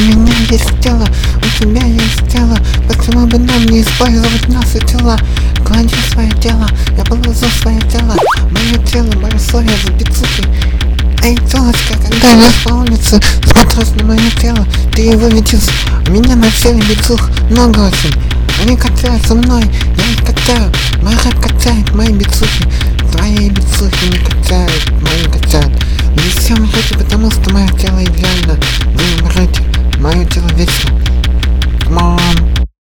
меня есть тело, у тебя есть тело. Почему бы нам не использовать наши тела? Клади свое тело, я положу свое тело. Мое тело, мое слово за бицухи. Эй, телочка, когда я по улице смотришь на мое тело, ты его видишь. У меня на теле бицух много очень. Они качают со мной, я их качаю. Мой рэп качает мои бицухи, твои бицухи.